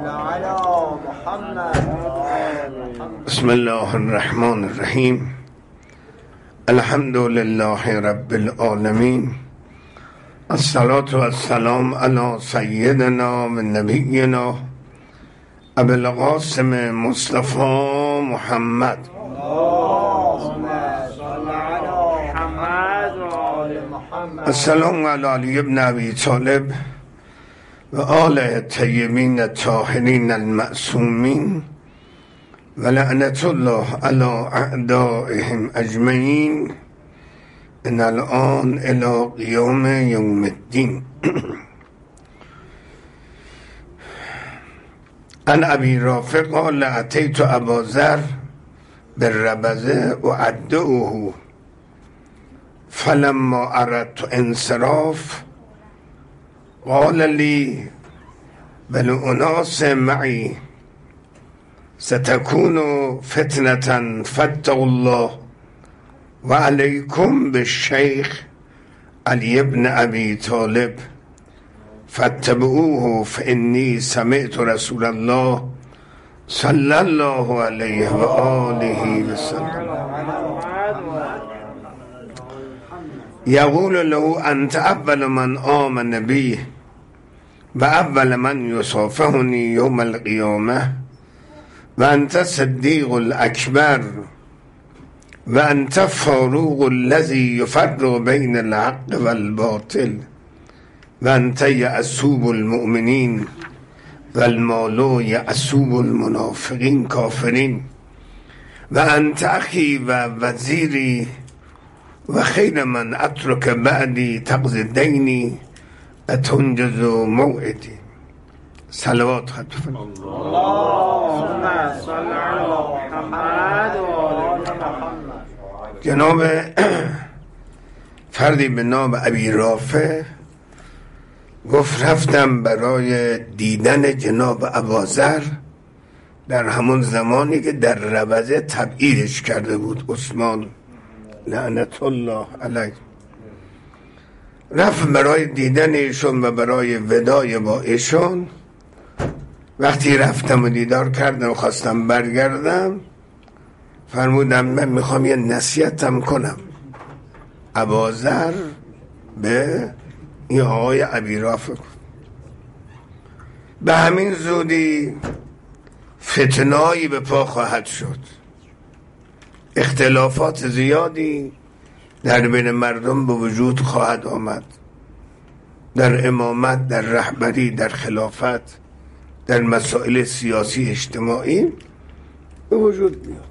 بسم الله الرحمن الرحیم. الحمد لله رب العالمین. الصلاة والسلام علی سیدنا و نبینا ابی القاسم مصطفى محمد. السلام علی علی ابن ابی طالب و آل الطیبین الطاهرین المعصومین و لعنت الله علی اعدائهم اجمعین ان الان الی قیام یوم الدین. عن ابی رافع قال اتیت ابا ذر بالربذه اعدؤه فلما اردت انصراف قال لي بل اناس معي ستكون فتنة فاتقوا الله وعليكم بالشيخ علي بن ابي طالب فاتبعوه فاني سمعت رسول الله صلى الله عليه وآله وسلم يقول له أنت أول من آمن بي وأول من يصافحني يوم القيامة وأنت الصديق الأكبر وأنت الفاروق الذي يفرق بين الحق والباطل وأنت يعصوب المؤمنين والمال يعصوب المنافقين كافرين وأنت أخي ووزيري و خیر من اترک بعدی تقضی دینی اتنجز موعدی. صلوات خط فرمایید. اللهم صل علی محمد و آل محمد. جناب فردی به نام ابی رافع گفت رفتم برای دیدن جناب اباذر در همون زمانی که در ربذه تبعیدش کرده بود عثمان لعنت الله علیه. رفت برای دیدن ایشون و برای ودای با ایشون. وقتی رفتم و دیدار کردم و خواستم برگردم فرمودم من میخوام یه نصیحتم کنم اباذر به این آقای ابی رافع. به همین زودی فتنه‌ای به پا خواهد شد، اختلافات زیادی در بین مردم به وجود خواهد آمد، در امامت، در رهبری، در خلافت، در مسائل سیاسی اجتماعی به وجود میاد.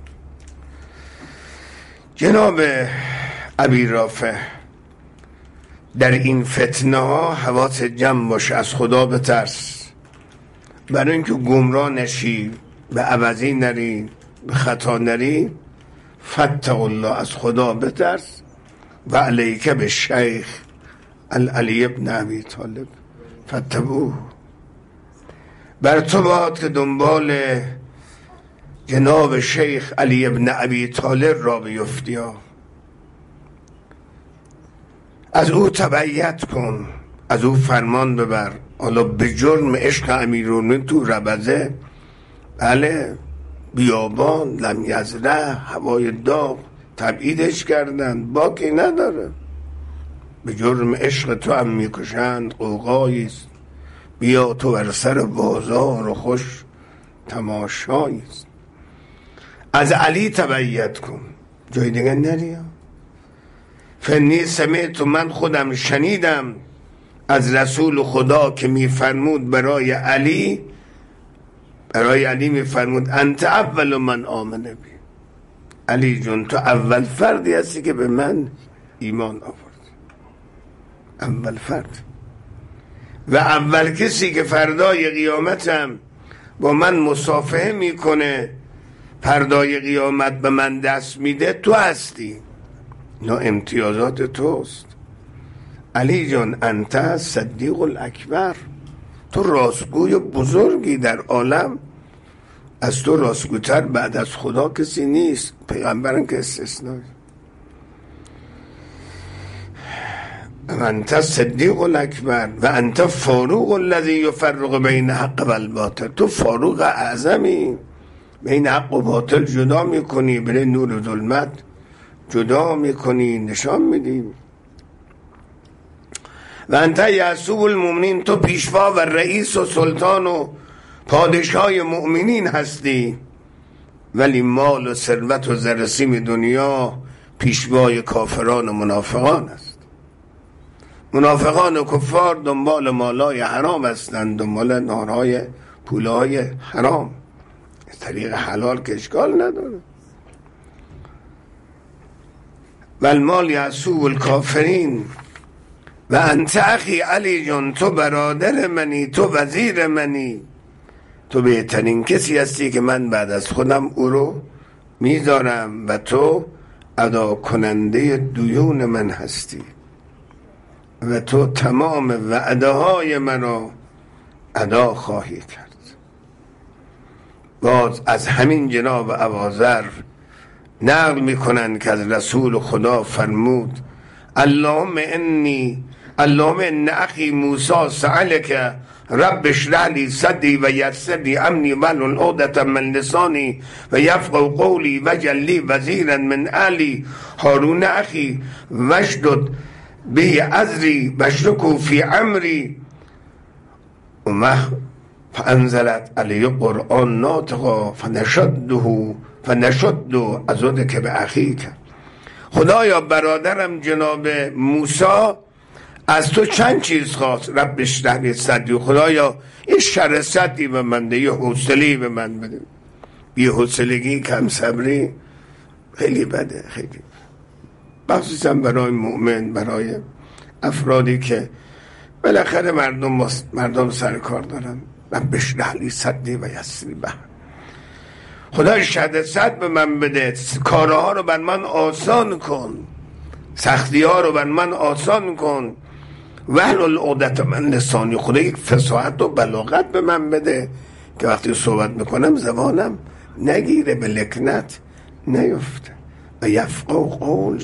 جناب ابی رافع در این فتنه ها حواس جمع باشه، از خدا بترس، برای اینکه گمراه نشی، به عوضی نری، به خطا نری. فاتقوا الله، از خدا بترس. و علیک بالشیخ علی بن ابی طالب فاتبعوه، بر تو باد که دنبال جناب شیخ علی بن ابی طالب را بیفتی، از او تبعیت کن، از او فرمان ببر. حالا به جرم عشق امیرالمومنین تو ربذه، بله، بیابان، لم یزرع، هوای داغ، تبعیدش کردن، باکی نداره. به جرم عشق تو هم میکشند، قوقاییست. بیا تو بر سر بازار و خوش تماشاییست. از علی تبعیت کن، جای دیگه نریا. فنی سمعت، من خودم شنیدم از رسول خدا که میفرمود برای علی میفرمود انت اول من آمن بی. علی جون تو اول فردی هستی که به من ایمان آورد، اول فرد و اول کسی که فردای قیامتم با من مصافحه میکنه، فردای قیامت به من دست میده، تو هستی. اینا امتیازات توست. علی جان انت صدیق الاکبر، تو راستگوی بزرگی در عالم. از تو راستگوتر بعد از خدا کسی نیست، پیغمبرم که استثنایی. و انت صدیق الاکبر و انت فاروق الذی یفرق بین حق و الباطل. تو فاروق اعظمی، بین حق و باطل جدا میکنی، بین نور و ظلمت جدا میکنی، نشان میدی. و انت یعصوب المؤمنین، تو پیشوا و رئیس و سلطان و پادشاه مؤمنین هستی، ولی مال و ثروت و زرسیم دنیا پیشوای کافران و منافقان است. منافقان و کفار دنبال مالای حرام هستند، دنبال نارهای پولهای حرام. طریق حلال که اشکال نداره. و المال یعصوب الکافرین و انت اخی علی جان، تو برادر منی، تو وزیر منی، تو بهترین کسی هستی که من بعد از خودم او رو میذارم و تو ادا کننده دیون من هستی و تو تمام وعده های من رو ادا خواهی کرد. باز از همین جناب ابوذر نقل میکنن که از رسول خدا فرمود اللهم ان اخی موسی سألک رب اشرح لی صدری و یسر لی امری واحلل عقدة من لسانی و یفقهوا قولی واجعل لی وزیرا من اهلی هارون اخی واشدد به ازری واشرکه فی امری فانزلت علیه قرآن ناطقا فنشد عضدک باخیک. خدایا برادرم جناب موسی از تو چند چیز خواست. رب اشرح لی صدری، خدایا یه شراستی به من ده، یه حوصله‌ای به من بده. بی حوصلگی، کم صبری خیلی بده، خیلی مخصوصا برای مؤمن، برای افرادی که بالاخره مردم سر کار دارن. رب اشرح لی صدری و یسر لی امری. خدای شدت به من بده، کارها رو بر من آسان کن، سختی ها رو بر من آسان کن. واحلل عقدة من لسانی، خدا یک فصاحت و بلاغت به من بده که وقتی صحبت میکنم زبانم نگیره، به لکنت نیفته. و یفقهوا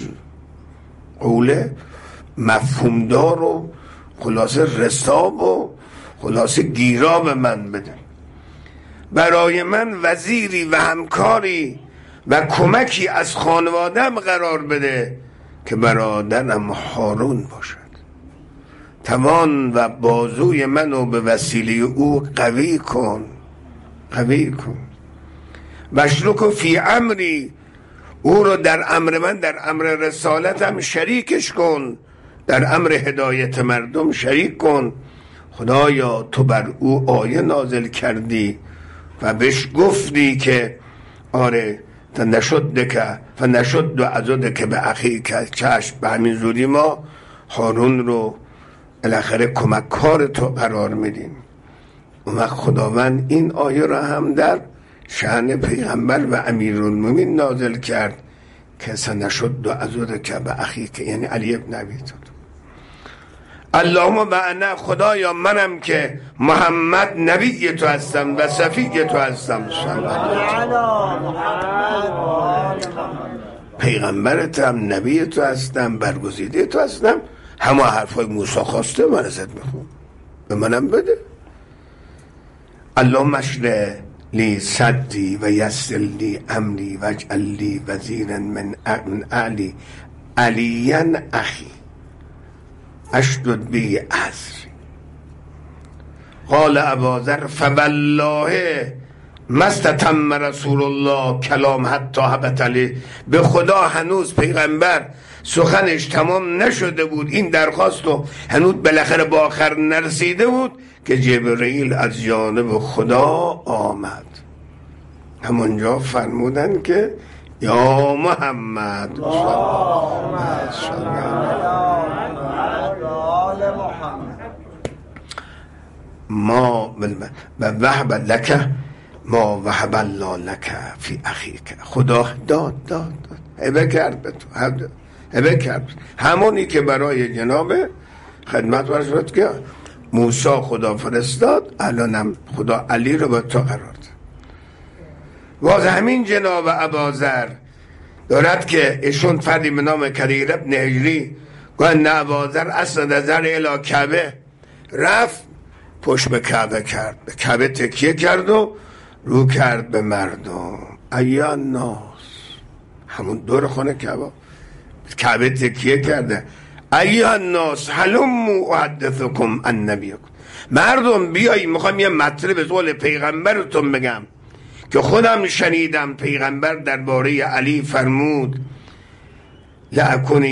قول مفهومدار و خلاصه رساب و خلاصه گیرا به من بده. برای من وزیری و همکاری و کمکی از خانوادم قرار بده که برادرم هارون باشد. توان و بازوی منو به وسیله او قوی کن. واشرکه فی امری، او رو در امر من، در امر رسالتم شریکش کن، در امر هدایت مردم شریک کن. خدایا تو بر او آیه نازل کردی و بهش گفتی که آره فنشد عضدک باخیک، چشم، به همین زودی ما هارون رو بالاخره کمک کار تو قرار میدیم. اون وقت خداوند این آیه را هم در شأن پیغمبر و امیرالمومنین نازل کرد که سنشد عضدک باخیک، یعنی علی ابن ابی طالب. اللهم و انا، خدایا منم که محمد نبی تو هستم و صفی تو هستم، پیغمبرتم، نبی تو هستم، برگزیده تو هستم. همه حرفای موسی خواسته من ازت میخوام، به منم بده. اللهم اشرح لی صدری و یسر لی امری واجعل لی وزیرا من اهلی علیا اخی اشدد به ازری. قال ابوذر فوالله ما استتم رسول الله کلام حتی هبط علیه. به خدا هنوز پیغمبر سخنش تمام نشده بود، این درخواست رو هنوز بالاخره به آخر نرسیده بود که جبرئیل از جانب خدا آمد. همونجا فرمودن که یا محمد ما وهب لک ما وهب الله لک فی اخیک. خدا داد هبه کرد به تو، هبه کرد همونی که برای جناب خدمت ورزد که موسی خدا فرستاد، الانم خدا علی رو به تو قرار داد. باز همین جناب ابوذر دارد که ایشون فردی به نام کریر ابن هجری و ان ابازر اسند زر الی کعبه، رفت پشت به کعبه کرد، به کعبه تکیه کرد و رو کرد به مردم. ایا الناس، همون دور خونه کعبه تکیه کرده. ایا الناس هلموا احدثکم عن نبیکم، مردم بیایی میخوام یه مطلب قول پیغمبرتون بگم که خودم شنیدم. پیغمبر درباره علی فرمود لأکون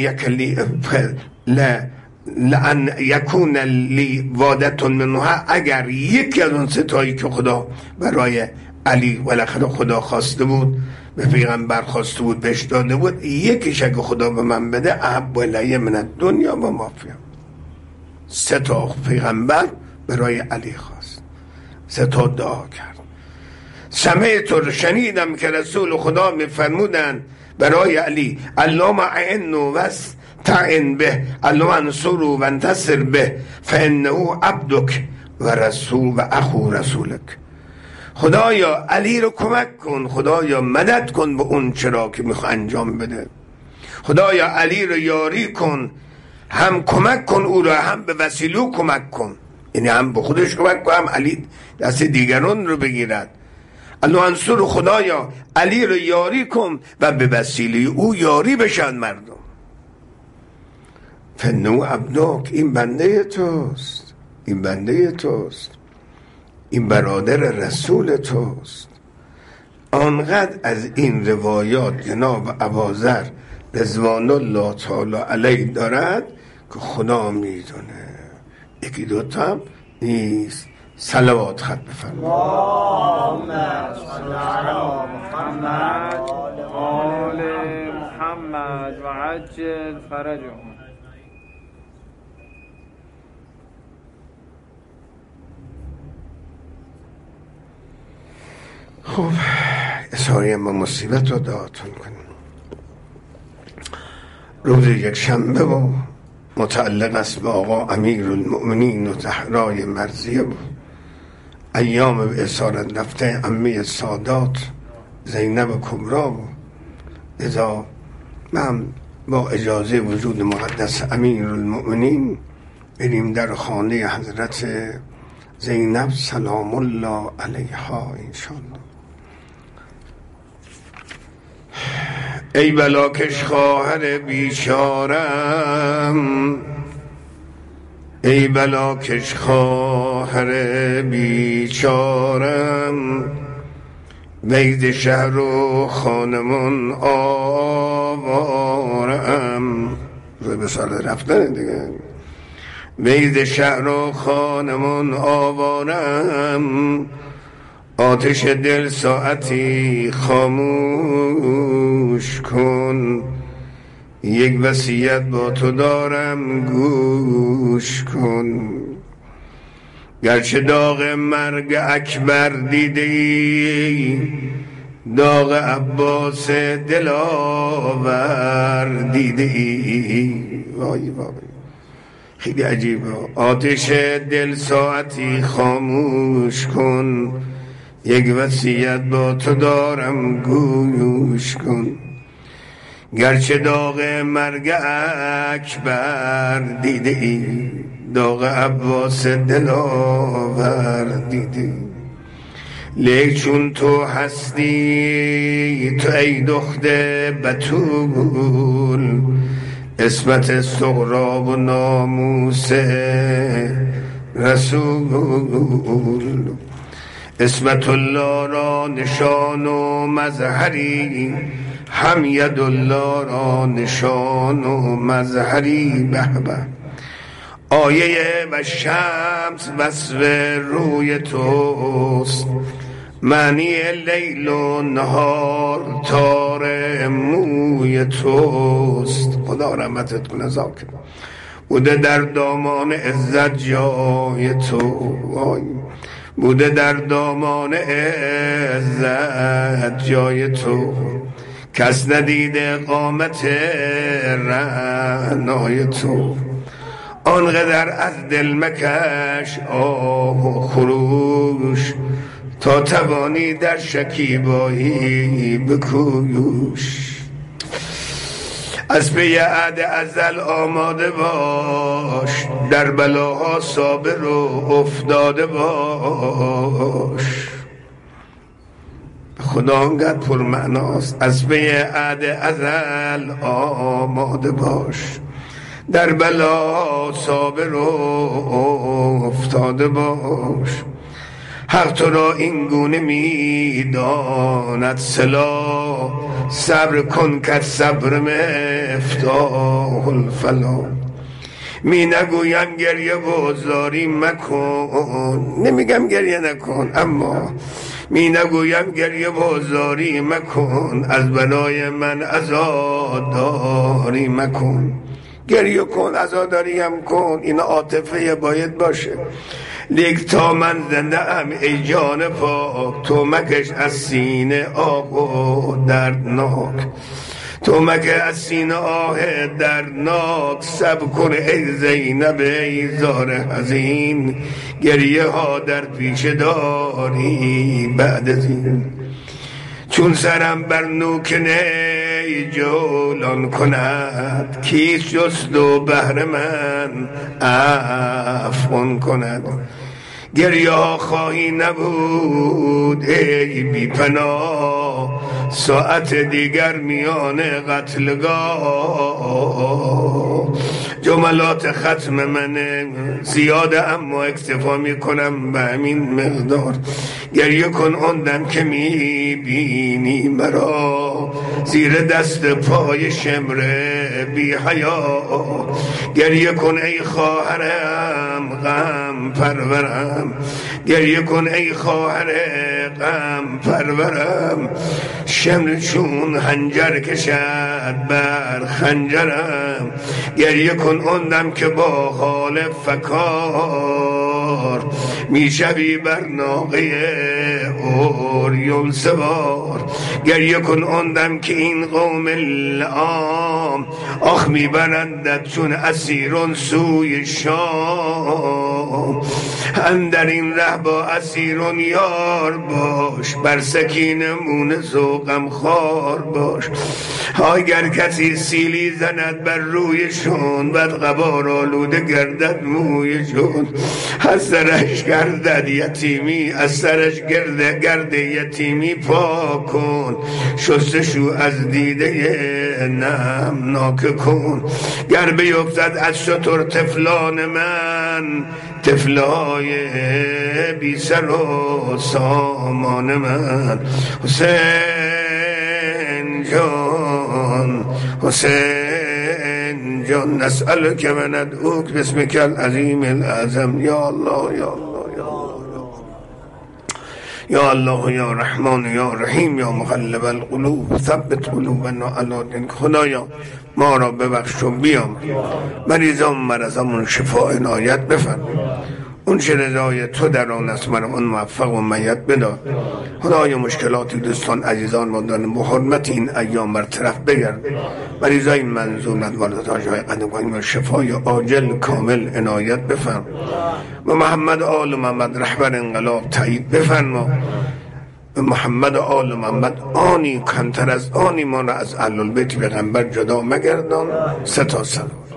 لأن یکون لی وادتون منها، اگر یکی از اون ستایی که خدا برای علی بالاخره خدا خواسته بود، به پیغمبر خواسته بود، بهش داده بود، یکیش اگه خدا به من بده احب الی من الدنیا و ما فیها. 3 تا پیغمبر برای علی خواست، 3 تا دعا کرد. سمعت رو شنیدم که رسول خدا میفرمودن برای علی اللهم اعنه واستعن به، اللهم انصره وانتصر به، فانه عبدک و رسول و اخو رسولک. خدایا علی رو کمک کن، خدایا مدد کن به اون چرا که میخوا انجام بده، خدایا علی رو یاری کن، هم کمک کن او رو، هم به وسیله کمک کن، یعنی هم به خودش کمک کن، هم علی دست دیگران رو بگیرد. الله انصر، خدایا علی رو یاری کن و به وسیله او یاری بشن مردم. فنو عبدک، این بنده توست، این بنده توست، این برادر رسول توست. آنقدر از این روایات جناب ابوذر رضوان الله تعالی علیه دارد که خدا میدونه. یکی دوتا هم نیست. صلوات خط بفرمایید. اللهم صل علی محمد آل محمد و عجل فرجهم. خب اظهاری ما مصیبت رو دعاتون کنیم. روز یک شنبه و متعلق است به آقا امیرالمؤمنین و زهرای مرضیه بود. ایام به اسارت رفته عمه سادات زینب کبرا بود. لذا من با اجازه وجود مقدس امیرالمؤمنین بریم در خانه حضرت زینب سلام الله علیها انشاءالله. ای بلاکش خواهر بیچارم، ای بلاکش خواهر بیچارم، وید شهر و خانمون آوارم. روی به سال رفتن دیگه. وید شهر و خانمون آوارم، آتش دل ساعتی خاموش کن، یک وصیت با تو دارم گوش کن. گرچه داغ مرگ اکبر دیده ای، داغ عباس دلاور دیده ای. وای وای خیلی عجیبه. آتش دل ساعتی خاموش کن، یک وصیت با تو دارم گوش کن. گرچه داغ مرگ اکبر دیده ای، داغ عباس دلاور دیده ای، لیک چون تو هستی تو ای دختر بتول، عصمت سغراب و ناموس رسول، عصمت الله را نشان و مظهری، هم ید الله را نشان و مظهری. به به آیه و شمس وصف روی توست، معنی لیل و نهار تار موی توست. خدا رحمتت کنه زاکر. بوده در دامان عزت جای تو، بوده در دامان عزت جای تو، کس ندیده قامت رعنای تو. آنقدر از دل مکش آه و خروش، تا توانی در شکیبایی بکوش. از پی عهد ازل آماده باش، در بلاها صابر و افتاده باش. خدا انقدر پرمعناست. از پی عهد ازل آماده باش، در بلا صابر و افتاده باش. حق تو را این گونه میداند صلا، صبر کن که صبر مفتاح الفلا. می نگویم گریه و زاری مکن، نمیگم گریه نکن، اما می نگویم گریه و زاری مکن، از بلای من عزاداری مکن. گریه کن، عزاداری هم کن، این عاطفه باید باشه. لیک تا من زنده ام ای جان پاک، تو مکش از سینه آه و دردناک. تو مکش از سینه آه دردناک، صبر کن ای زینب ای زار حزین، گریه ها در پیش داری بعد از این. چون سرم بر نوکنه جولان کند، کیست جست و بهر من عفو کند. گریه خواهی نبود ای بی پناه، ساعت دیگر میان قتلگاه. جملات ختم من زیاده اما اکتفا میکنم به همین مقدار. گریه کن آن دم که میبینی مرا، زیر دست پای شمر بی حیا. گریه کن ای خواهرم غم پرورم، گریه کن ای خواهر غم پرورم. شمر چون خنجر کشد بر خنجرم، گریه کن آن دم که با حال فکار، میشوی بر ناقه اوریون سوار. گریه کن آن دم که این قوم لعام، آخ میبرندت چون اسیران سوی شام. اندر این ره با اسیران یار باش، بر سکینه مون ذوقم خار باش. اگر کسی سیلی زند بر رویشون، بد غبار آلوده گردد مویشون. از سرش گردد یتیمی، از سرش گرد یتیمی پاک کن. شستشو از دیده نمناک کن. گر بیفتد از شتر طفلان من، طفلای بی سر و سامان من. حسین جان، حسین جان، نسألک و ندعوک باسمک العظیم الأعظم. یا الله یا الله یا الله یا رحمان یا رحیم یا مقلب القلوب ثبت قلوبنا علی دینک. خدایا ما را ببخش و بیام، مریضان مرضمون شفا عنایت بفرما. اون چه رضای تو در آن است مرا اون موفق و میت بدا. خدای مشکلاتی دوستان عزیزان مردان به حرمت این ایام برطرف بگرد. مریضای منظومت والدات جای قدم شفای عاجل کامل عنایت بفرما. و محمد آل محمد رهبر انقلاب تایید بفرما. و محمد آل محمد آنی کمتر از آنی ما را از اهل بیت پیغمبر جدا مگردان. 3 تا سلام.